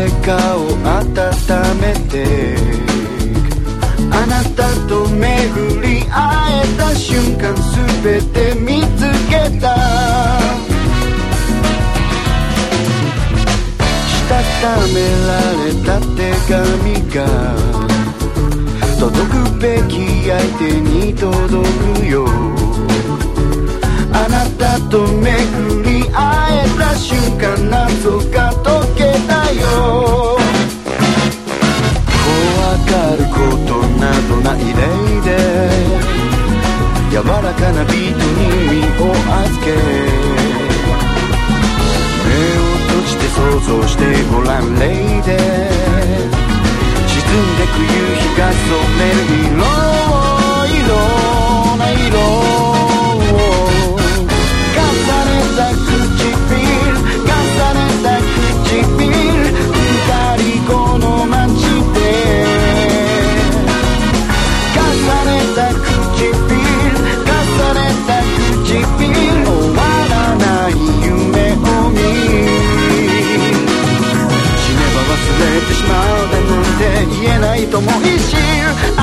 誰かを温めてあなたと巡り会えた瞬間全て見つけたしたためられた手紙が届くべき相手に届くよあなたと巡り会えた瞬間謎が解けたよ怖がることなどないレイで柔らかなビートに身を預け目を閉じて想像してごらんレイで沈んでく夕日が染める色な色を重ねた唇重ねた唇二人この街で重ねた唇重ねた唇終わらない夢を見死ねば忘れてしまうだなんて言えないとも一瞬